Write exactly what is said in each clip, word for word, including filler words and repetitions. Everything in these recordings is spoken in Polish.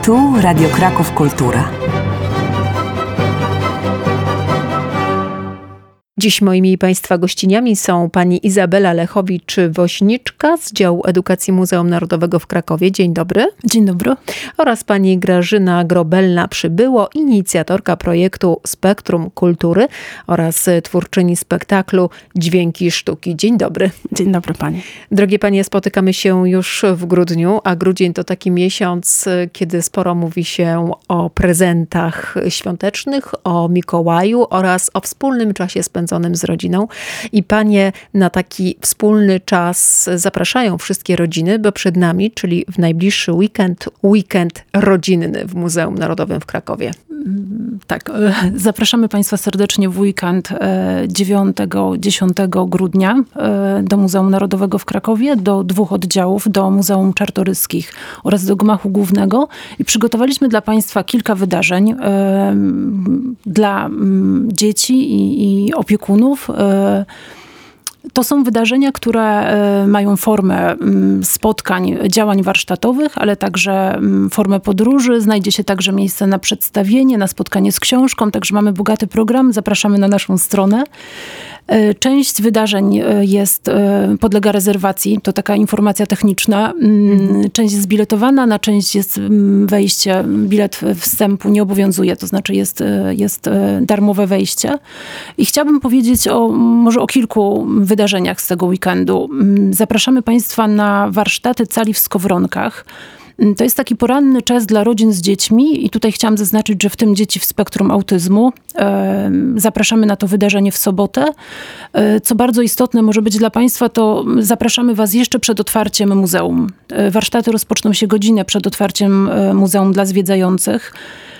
Tu Radio Kraków Kultura. Dziś moimi i Państwa gościniami są pani Izabela Lechowicz-Woźniczka z działu edukacji Muzeum Narodowego w Krakowie. Dzień dobry. Dzień dobry. Oraz pani Grażyna Grobelna-Przybyło, inicjatorka projektu Spektrum Kultury oraz twórczyni spektaklu Dźwięki Sztuki. Dzień dobry. Dzień dobry pani. Drogie panie, spotykamy się już w grudniu, a grudzień to taki miesiąc, kiedy sporo mówi się o prezentach świątecznych, o Mikołaju oraz o wspólnym czasie spędzonym z rodziną. I panie na taki wspólny czas zapraszają wszystkie rodziny, bo przed nami, czyli w najbliższy weekend, weekend rodzinny w Muzeum Narodowym w Krakowie. Tak, zapraszamy Państwa serdecznie w weekend dziewiątego do dziesiątego grudnia do Muzeum Narodowego w Krakowie, do dwóch oddziałów, do Muzeum Czartoryskich oraz do Gmachu Głównego. I przygotowaliśmy dla Państwa kilka wydarzeń dla dzieci i, i opiekunów. To są wydarzenia, które mają formę spotkań, działań warsztatowych, ale także formę podróży. Znajdzie się także miejsce na przedstawienie, na spotkanie z książką. Także mamy bogaty program. Zapraszamy na naszą stronę. Część wydarzeń jest, podlega rezerwacji. To taka informacja techniczna. Część jest zbiletowana, na część jest wejście. Bilet wstępu nie obowiązuje, to znaczy jest, jest darmowe wejście. I chciałabym powiedzieć o, może o kilku wydarzeniach z tego weekendu. Zapraszamy Państwa na warsztaty cali w Skowronkach. To jest taki poranny czas dla rodzin z dziećmi i tutaj chciałam zaznaczyć, że w tym dzieci w spektrum autyzmu. Zapraszamy na to wydarzenie w sobotę. Co bardzo istotne może być dla Państwa, to zapraszamy Was jeszcze przed otwarciem muzeum. Warsztaty rozpoczną się godzinę przed otwarciem muzeum dla zwiedzających.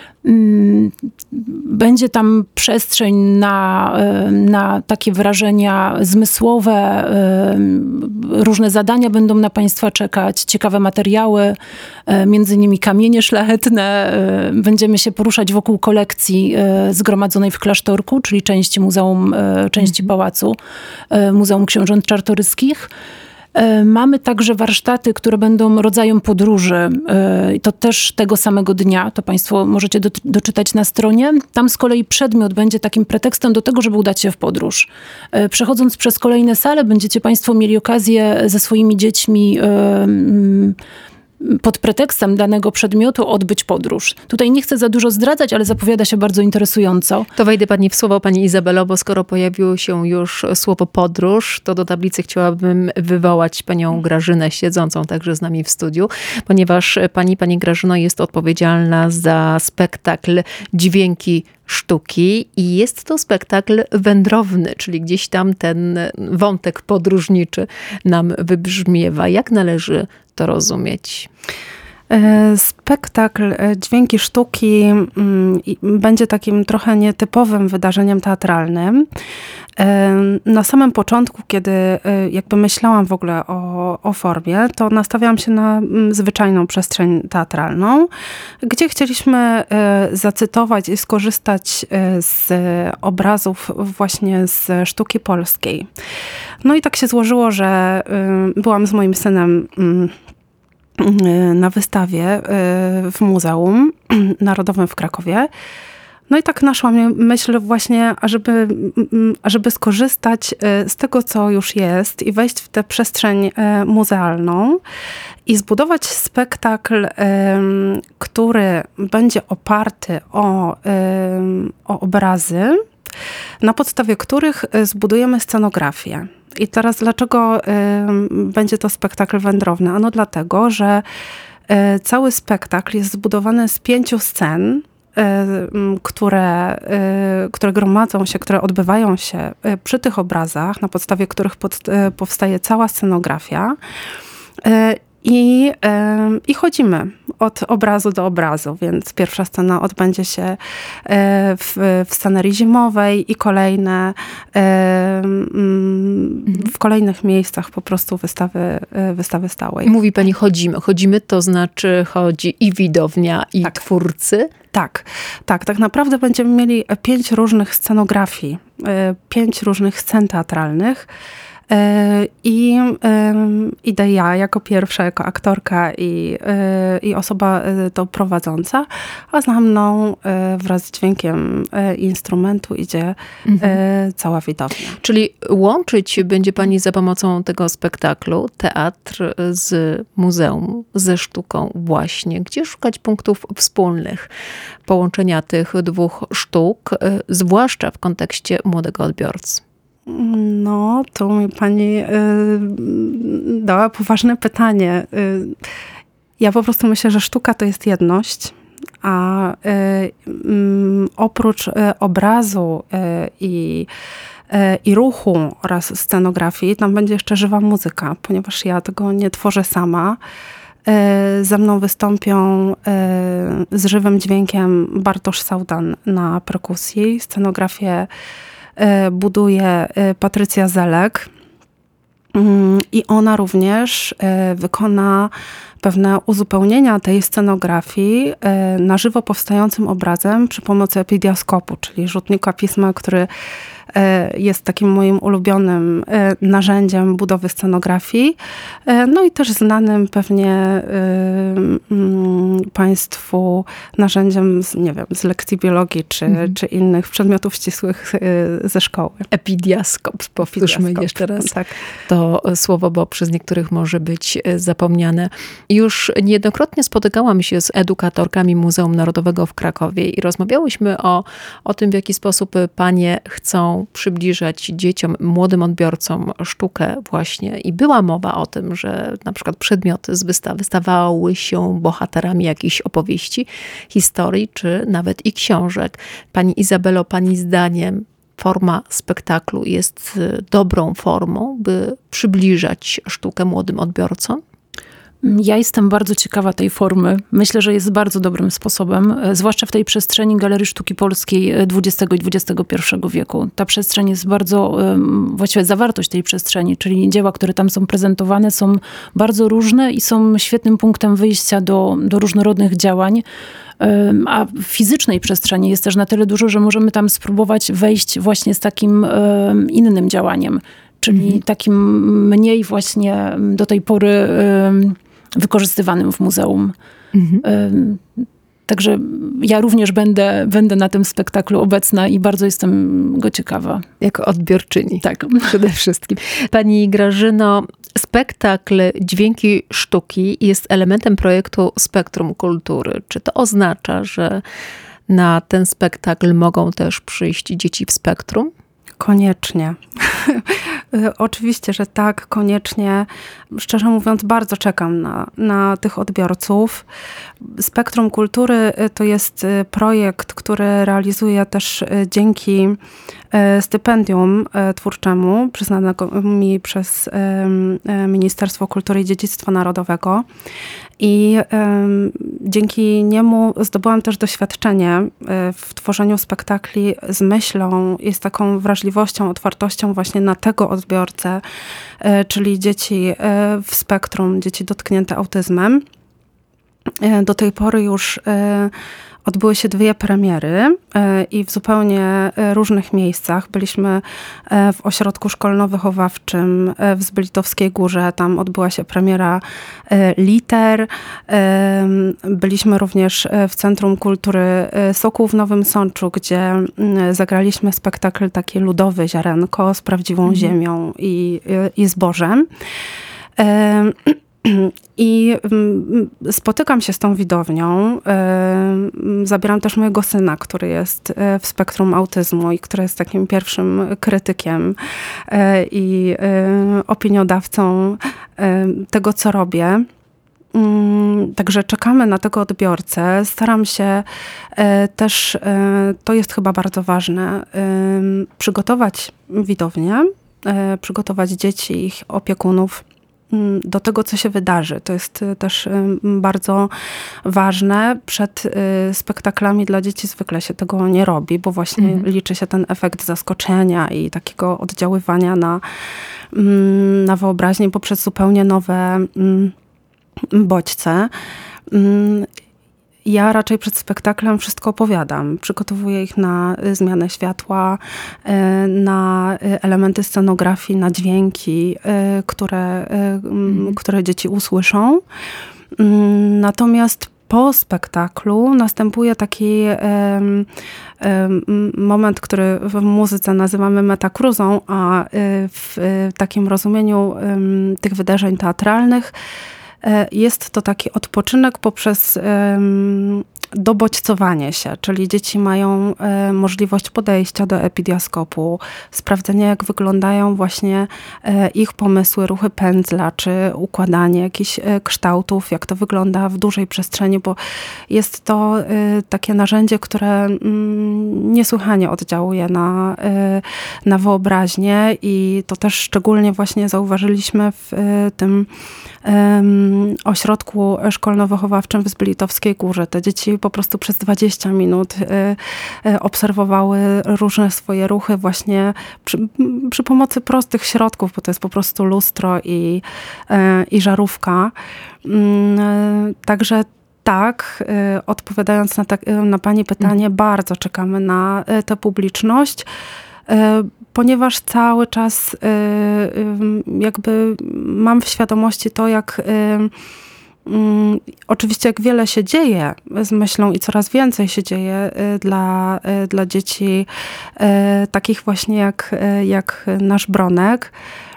Będzie tam przestrzeń na, na takie wrażenia zmysłowe, różne zadania będą na Państwa czekać, ciekawe materiały, między innymi kamienie szlachetne. Będziemy się poruszać wokół kolekcji zgromadzonej w klasztorku, czyli części muzeum, części pałacu, Muzeum Książąt Czartoryskich. Mamy także warsztaty, które będą rodzajem podróży. To też tego samego dnia. To Państwo możecie do, doczytać na stronie. Tam z kolei przedmiot będzie takim pretekstem do tego, żeby udać się w podróż. Przechodząc przez kolejne sale, będziecie Państwo mieli okazję ze swoimi dziećmi pod pretekstem danego przedmiotu odbyć podróż. Tutaj nie chcę za dużo zdradzać, ale zapowiada się bardzo interesująco. To wejdę pani w słowo, pani Izabelo, bo skoro pojawiło się już słowo podróż, to do tablicy chciałabym wywołać panią Grażynę, siedzącą także z nami w studiu, ponieważ pani, pani Grażyno, jest odpowiedzialna za spektakl Dźwięki Sztuki i jest to spektakl wędrowny, czyli gdzieś tam ten wątek podróżniczy nam wybrzmiewa. Jak należy to rozumieć? Spektakl Dźwięki Sztuki będzie takim trochę nietypowym wydarzeniem teatralnym. Na samym początku, kiedy jakby myślałam w ogóle o, o formie, to nastawiałam się na zwyczajną przestrzeń teatralną, gdzie chcieliśmy zacytować i skorzystać z obrazów właśnie z sztuki polskiej. No i tak się złożyło, że byłam z moim synem na wystawie w Muzeum Narodowym w Krakowie. No i tak naszła mnie myśl właśnie, ażeby, ażeby skorzystać z tego, co już jest i wejść w tę przestrzeń muzealną i zbudować spektakl, który będzie oparty o, o obrazy, na podstawie których zbudujemy scenografię. I teraz dlaczego y, będzie to spektakl wędrowny? Ano dlatego, że y, cały spektakl jest zbudowany z pięciu scen, y, które, y, które gromadzą się, które odbywają się y, przy tych obrazach, na podstawie których pod, y, powstaje cała scenografia. Y, I, I chodzimy od obrazu do obrazu, więc pierwsza scena odbędzie się w, w scenerii zimowej i kolejne w kolejnych miejscach po prostu wystawy, wystawy stałej. Mówi pani chodzimy. Chodzimy to znaczy chodzi i widownia, i tak. twórcy? Tak, tak. Tak naprawdę będziemy mieli pięć różnych scenografii, pięć różnych scen teatralnych. I idę ja jako pierwsza, jako aktorka i, i osoba to prowadząca, a za mną wraz z dźwiękiem instrumentu idzie mhm. cała widownia. Czyli łączyć będzie pani za pomocą tego spektaklu teatr z muzeum, ze sztuką właśnie. Gdzie szukać punktów wspólnych połączenia tych dwóch sztuk, zwłaszcza w kontekście młodego odbiorcy? No, tu mi pani y, dała poważne pytanie. Y, ja po prostu myślę, że sztuka to jest jedność, a y, y, oprócz y, obrazu y, i i ruchu oraz scenografii, tam będzie jeszcze żywa muzyka, ponieważ ja tego nie tworzę sama. Ze mną wystąpią z żywym dźwiękiem Bartosz Saudan na perkusji. Scenografię buduje Patrycja Zelek i ona również wykona pewne uzupełnienia tej scenografii na żywo powstającym obrazem przy pomocy epidiaskopu, czyli rzutnika pisma, który jest takim moim ulubionym narzędziem budowy scenografii. No i też znanym pewnie Państwu narzędziem z, nie wiem, z lekcji biologii czy, mhm. czy innych przedmiotów ścisłych ze szkoły. Epidiaskop. Powtórzmy jeszcze raz tak. to słowo, bo przez niektórych może być zapomniane. Już niejednokrotnie spotykałam się z edukatorkami Muzeum Narodowego w Krakowie i rozmawiałyśmy o, o tym, w jaki sposób panie chcą przybliżać dzieciom, młodym odbiorcom sztukę właśnie. I była mowa o tym, że na przykład przedmioty z wystawy stawały się bohaterami jakichś opowieści, historii, czy nawet i książek. Pani Izabelo, pani zdaniem forma spektaklu jest dobrą formą, by przybliżać sztukę młodym odbiorcom? Ja jestem bardzo ciekawa tej formy. Myślę, że jest bardzo dobrym sposobem, zwłaszcza w tej przestrzeni Galerii Sztuki Polskiej dwudziestego i dwudziestego pierwszego wieku. Ta przestrzeń jest bardzo, właściwie zawartość tej przestrzeni, czyli dzieła, które tam są prezentowane, są bardzo różne i są świetnym punktem wyjścia do, do różnorodnych działań. A w fizycznej przestrzeni jest też na tyle dużo, że możemy tam spróbować wejść właśnie z takim innym działaniem, czyli mhm. takim mniej właśnie do tej pory wykorzystywanym w muzeum. Mhm. Także ja również będę, będę na tym spektaklu obecna i bardzo jestem go ciekawa. Jako odbiorczyni. Tak. Przede wszystkim. Pani Grażyno, spektakl Dźwięki Sztuki jest elementem projektu Spektrum Kultury. Czy to oznacza, że na ten spektakl mogą też przyjść dzieci w spektrum? Koniecznie. Oczywiście, że tak, koniecznie. Szczerze mówiąc, bardzo czekam na, na tych odbiorców. Spektrum Kultury to jest projekt, który realizuję też dzięki stypendium twórczemu przyznanego mi przez Ministerstwo Kultury i Dziedzictwa Narodowego. I um, dzięki niemu zdobyłam też doświadczenie w tworzeniu spektakli z myślą i z taką wrażliwością, otwartością właśnie na tego odbiorcę, czyli dzieci w spektrum, dzieci dotknięte autyzmem. Do tej pory już odbyły się dwie premiery i w zupełnie różnych miejscach. Byliśmy w ośrodku szkolno-wychowawczym w Zbylitowskiej Górze. Tam odbyła się premiera Liter. Byliśmy również w Centrum Kultury Sokół w Nowym Sączu, gdzie zagraliśmy spektakl taki ludowy, Ziarenko, z prawdziwą mhm. ziemią i, i zbożem. I spotykam się z tą widownią. Zabieram też mojego syna, który jest w spektrum autyzmu i który jest takim pierwszym krytykiem i opiniodawcą tego, co robię. Także czekamy na tego odbiorcę. Staram się też, to jest chyba bardzo ważne, przygotować widownię, przygotować dzieci, ich opiekunów do tego, co się wydarzy. To jest też bardzo ważne. Przed spektaklami dla dzieci zwykle się tego nie robi, bo właśnie mhm. liczy się ten efekt zaskoczenia i takiego oddziaływania na, na wyobraźnię poprzez zupełnie nowe bodźce. ja raczej przed spektaklem wszystko opowiadam. Przygotowuję ich na zmianę światła, na elementy scenografii, na dźwięki, które, mhm. które dzieci usłyszą. Natomiast po spektaklu następuje taki um, um, moment, który w muzyce nazywamy metakruzą, a w takim rozumieniu um, tych wydarzeń teatralnych jest to taki odpoczynek poprzez um, dobodźcowanie się, czyli dzieci mają e, możliwość podejścia do epidiaskopu, sprawdzenia, jak wyglądają właśnie e, ich pomysły, ruchy pędzla, czy układanie jakichś e, kształtów, jak to wygląda w dużej przestrzeni, bo jest to e, takie narzędzie, które mm, niesłychanie oddziałuje na, e, na wyobraźnię i to też szczególnie właśnie zauważyliśmy w e, tym e, ośrodku szkolno-wychowawczym w Zbylitowskiej Górze. Te dzieci po prostu przez dwadzieścia minut y, y, obserwowały różne swoje ruchy właśnie przy, przy pomocy prostych środków, bo to jest po prostu lustro i, y, i żarówka. Y, także tak, y, odpowiadając na, ta, na pani pytanie, mm. bardzo czekamy na y, tę publiczność, y, ponieważ cały czas y, y, jakby mam w świadomości to, jak y, Um, oczywiście jak wiele się dzieje z myślą i coraz więcej się dzieje y, dla, y, dla dzieci y, takich właśnie jak, y, jak nasz Bronek,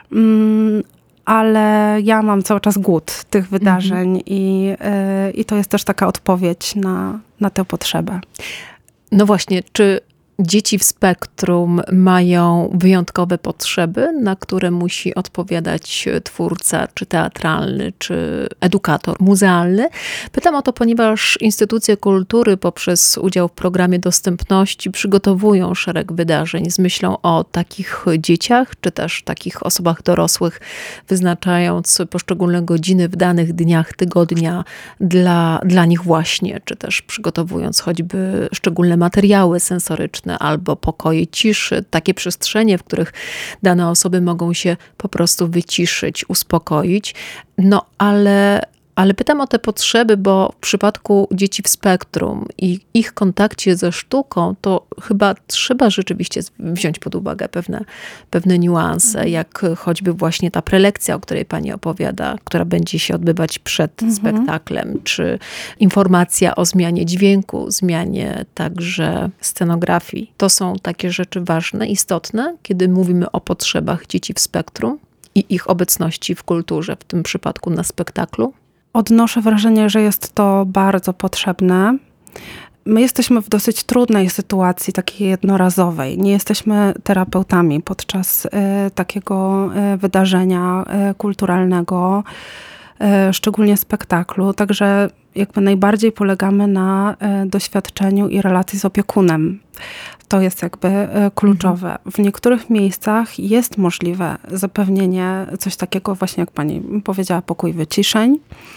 um, ale ja mam cały czas głód tych wydarzeń mm-hmm. i, y, i to jest też taka odpowiedź na, na tę potrzebę. No właśnie, czy dzieci w spektrum mają wyjątkowe potrzeby, na które musi odpowiadać twórca, czy teatralny, czy edukator muzealny? Pytam o to, ponieważ instytucje kultury poprzez udział w programie dostępności przygotowują szereg wydarzeń z myślą o takich dzieciach, czy też takich osobach dorosłych, wyznaczając poszczególne godziny w danych dniach tygodnia dla, dla nich właśnie, czy też przygotowując choćby szczególne materiały sensoryczne, albo pokoje ciszy, takie przestrzenie, w których dane osoby mogą się po prostu wyciszyć, uspokoić. No ale, ale pytam o te potrzeby, bo w przypadku dzieci w spektrum i ich kontakcie ze sztuką, to chyba trzeba rzeczywiście wziąć pod uwagę pewne, pewne niuanse, jak choćby właśnie ta prelekcja, o której pani opowiada, która będzie się odbywać przed mhm. spektaklem, czy informacja o zmianie dźwięku, zmianie także scenografii. To są takie rzeczy ważne, istotne, kiedy mówimy o potrzebach dzieci w spektrum i ich obecności w kulturze, w tym przypadku na spektaklu. Odnoszę wrażenie, że jest to bardzo potrzebne. My jesteśmy w dosyć trudnej sytuacji, takiej jednorazowej. Nie jesteśmy terapeutami podczas y, takiego y, wydarzenia y, kulturalnego, y, szczególnie spektaklu. Także jakby najbardziej polegamy na y, doświadczeniu i relacji z opiekunem. To jest jakby y, kluczowe. W niektórych miejscach jest możliwe zapewnienie coś takiego właśnie, jak pani powiedziała, pokój wyciszeń.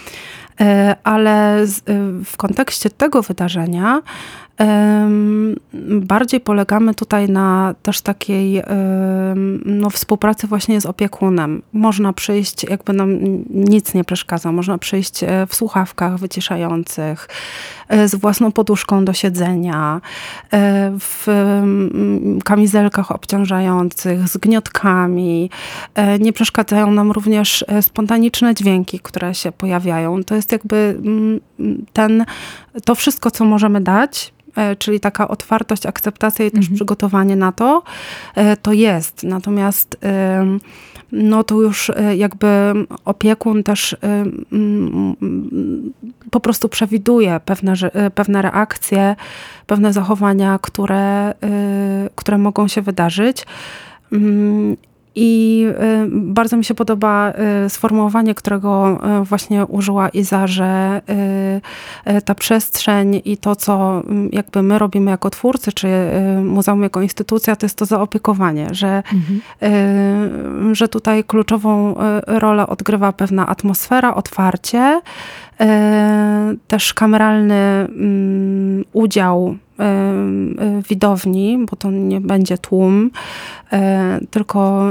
Ale w kontekście tego wydarzenia bardziej polegamy tutaj na też takiej no, współpracy właśnie z opiekunem. Można przyjść, jakby nam nic nie przeszkadza, można przyjść w słuchawkach wyciszających, z własną poduszką do siedzenia, w kamizelkach obciążających, z gniotkami. Nie przeszkadzają nam również spontaniczne dźwięki, które się pojawiają. To jest jakby ten, to wszystko, co możemy dać, czyli taka otwartość, akceptacja i też mhm. przygotowanie na to, to jest. Natomiast no to już jakby opiekun też po prostu przewiduje pewne, pewne reakcje, pewne zachowania, które, które mogą się wydarzyć. I bardzo mi się podoba sformułowanie, którego właśnie użyła Iza, że ta przestrzeń i to, co jakby my robimy jako twórcy, czy muzeum jako instytucja, to jest to zaopiekowanie, że, mhm. że tutaj kluczową rolę odgrywa pewna atmosfera, otwarcie, też kameralny udział widowni, bo to nie będzie tłum, tylko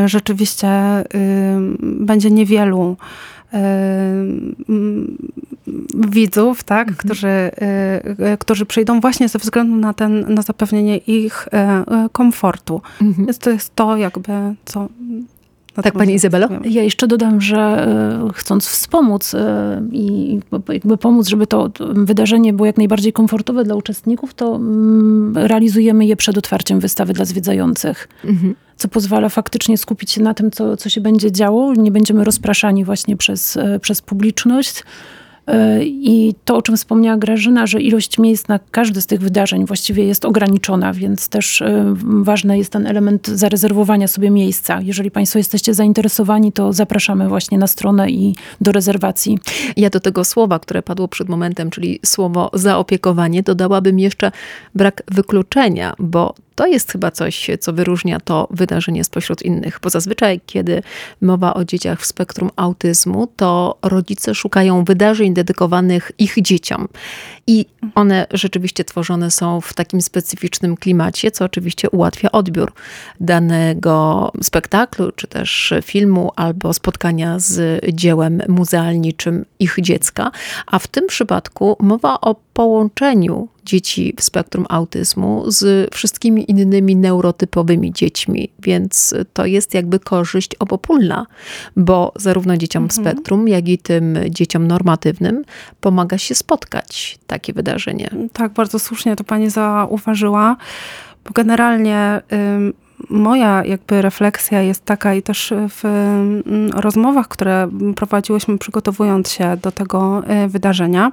rzeczywiście będzie niewielu widzów, tak, Mhm. którzy, y, którzy przyjdą właśnie ze względu na ten, na zapewnienie ich y, y, komfortu. Mhm. Więc to jest to jakby, co... na Tak, to pani Izabelo? decydujemy. Ja jeszcze dodam, że e, chcąc wspomóc e, i jakby pomóc, żeby to wydarzenie było jak najbardziej komfortowe dla uczestników, to mm, realizujemy je przed otwarciem wystawy dla zwiedzających. Mhm. Co pozwala faktycznie skupić się na tym, co, co się będzie działo. Nie będziemy rozpraszani właśnie przez, e, przez publiczność. E, I to, o czym wspomniała Grażyna, że ilość miejsc na każde z tych wydarzeń właściwie jest ograniczona, więc też e, ważny jest ten element zarezerwowania sobie miejsca. Jeżeli państwo jesteście zainteresowani, to zapraszamy właśnie na stronę i do rezerwacji. Ja do tego słowa, które padło przed momentem, czyli słowo zaopiekowanie, dodałabym jeszcze brak wykluczenia, bo to jest chyba coś, co wyróżnia to wydarzenie spośród innych. Bo zazwyczaj, kiedy mowa o dzieciach w spektrum autyzmu, to rodzice szukają wydarzeń dedykowanych ich dzieciom. I one rzeczywiście tworzone są w takim specyficznym klimacie, co oczywiście ułatwia odbiór danego spektaklu, czy też filmu, albo spotkania z dziełem muzealniczym ich dziecka. A w tym przypadku mowa o połączeniu dzieci w spektrum autyzmu z wszystkimi innymi neurotypowymi dziećmi, więc to jest jakby korzyść obopólna, bo zarówno dzieciom w spektrum, jak i tym dzieciom normatywnym pomaga się spotkać takie wydarzenie. Tak, bardzo słusznie to pani zauważyła, bo generalnie ym, moja jakby refleksja jest taka i też w ym, rozmowach, które prowadziłyśmy przygotowując się do tego y, wydarzenia,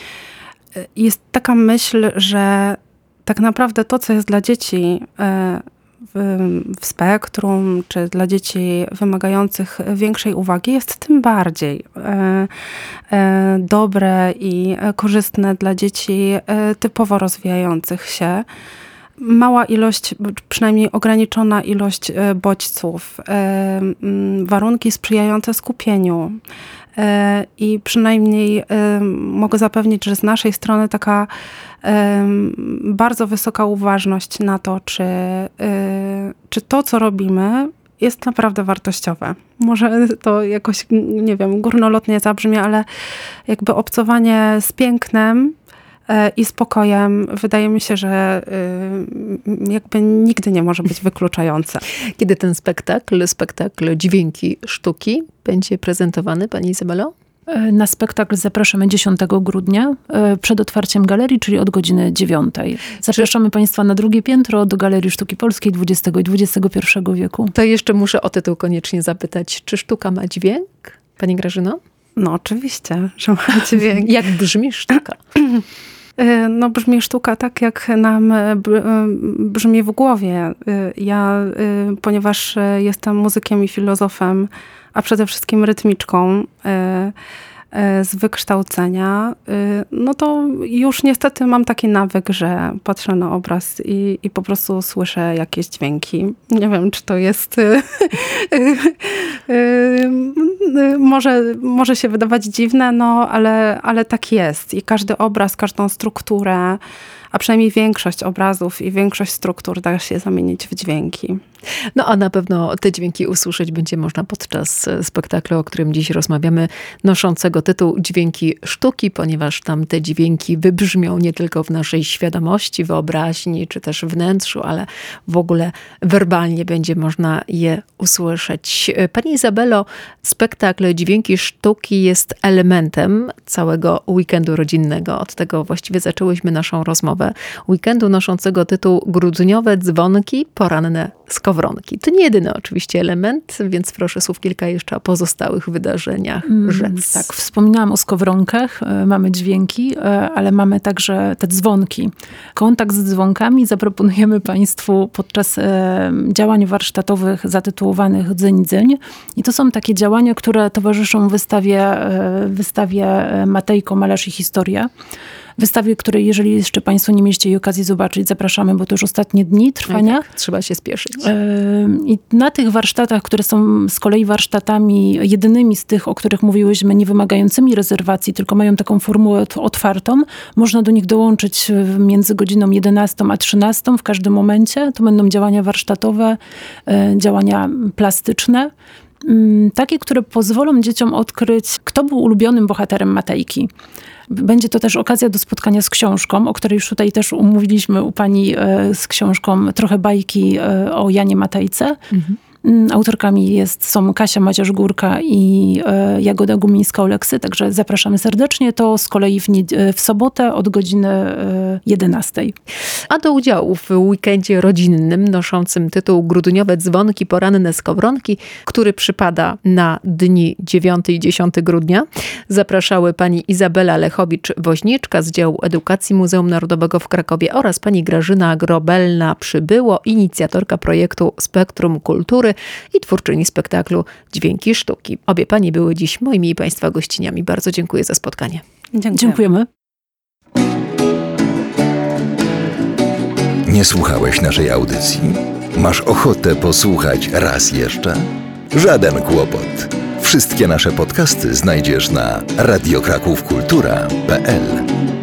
y, jest taka myśl, że tak naprawdę to, co jest dla dzieci y, w, w spektrum, czy dla dzieci wymagających większej uwagi, jest tym bardziej e, e, dobre i korzystne dla dzieci e, typowo rozwijających się. Mała ilość, przynajmniej ograniczona ilość e, bodźców, e, m, warunki sprzyjające skupieniu. E, I przynajmniej e, mogę zapewnić, że z naszej strony taka e, bardzo wysoka uważność na to, czy, e, czy to, co robimy, jest naprawdę wartościowe. Może to jakoś, nie wiem, górnolotnie zabrzmi, ale jakby obcowanie z pięknem i spokojem, wydaje mi się, że jakby nigdy nie może być wykluczające. Kiedy ten spektakl, spektakl Dźwięki Sztuki będzie prezentowany, pani Izabelo? Na spektakl zapraszamy dziesiątego grudnia przed otwarciem galerii, czyli od godziny dziewiątej. Zapraszamy Czy... państwa na drugie piętro do Galerii Sztuki Polskiej dwudziestego i dwudziestego pierwszego wieku. To jeszcze muszę o tytuł koniecznie zapytać. Czy sztuka ma dźwięk? Pani Grażyno? No oczywiście, że ma dźwięk. Jak brzmi sztuka? No brzmi sztuka tak, jak nam brzmi w głowie. Ja, ponieważ jestem muzykiem i filozofem, a przede wszystkim rytmiczką z wykształcenia, no to już niestety mam taki nawyk, że patrzę na obraz i, i po prostu słyszę jakieś dźwięki. Nie wiem, czy to jest... może, może się wydawać dziwne, no ale, ale tak jest. I każdy obraz, każdą strukturę, a przynajmniej większość obrazów i większość struktur da się zamienić w dźwięki. No a na pewno te dźwięki usłyszeć będzie można podczas spektaklu, o którym dziś rozmawiamy, noszącego tytuł Dźwięki Sztuki, ponieważ tam te dźwięki wybrzmią nie tylko w naszej świadomości, wyobraźni, czy też wnętrzu, ale w ogóle werbalnie będzie można je usłyszeć. Pani Izabelo, spektakl Dźwięki Sztuki jest elementem całego weekendu rodzinnego. Od tego właściwie zaczęłyśmy naszą rozmowę. Weekendu noszącego tytuł Grudniowe dzwonki, poranne skowronki. To nie jedyny oczywiście element, więc proszę słów kilka jeszcze o pozostałych wydarzeniach rzec. Mm, tak, wspominałam o skowronkach, mamy dźwięki, ale mamy także te dzwonki. Kontakt z dzwonkami zaproponujemy państwu podczas działań warsztatowych zatytułowanych Dzyń Dzyń. I to są takie działania, które towarzyszą wystawie, wystawie Matejko, Malarz i Historia. Wystawie, której jeżeli jeszcze państwo nie mieliście jej okazji zobaczyć, zapraszamy, bo to już ostatnie dni trwania. Tak, trzeba się spieszyć. I na tych warsztatach, które są z kolei warsztatami jedynymi z tych, o których mówiłyśmy, nie wymagającymi rezerwacji, tylko mają taką formułę otwartą, można do nich dołączyć między godziną jedenastą a trzynastą w każdym momencie. To będą działania warsztatowe, działania plastyczne. Takie, które pozwolą dzieciom odkryć, kto był ulubionym bohaterem Matejki. Będzie to też okazja do spotkania z książką, o której już tutaj też umówiliśmy u pani e, z książką Trochę bajki e, o Janie Matejce. Mhm. Autorkami jest, są Kasia Maciarz-Górka i e, Jagoda Gumińska-Oleksy, także zapraszamy serdecznie. To z kolei w, w sobotę od godziny e, jedenastej. A do udziału w weekendzie rodzinnym noszącym tytuł Grudniowe dzwonki, poranne skowronki, który przypada na dni dziewiątego i dziesiątego grudnia, zapraszały pani Izabela Lechowicz-Woźniczka z działu edukacji Muzeum Narodowego w Krakowie oraz pani Grażyna Grobelna-Przybyło, inicjatorka projektu Spektrum Kultury i twórczyni spektaklu Dźwięki Sztuki. Obie panie były dziś moimi i państwa gościniami. Bardzo dziękuję za spotkanie. Dziękuję. Dziękujemy. Nie słuchałeś naszej audycji? Masz ochotę posłuchać raz jeszcze? Żaden kłopot. Wszystkie nasze podcasty znajdziesz na radiokrakówkultura kropka pe el.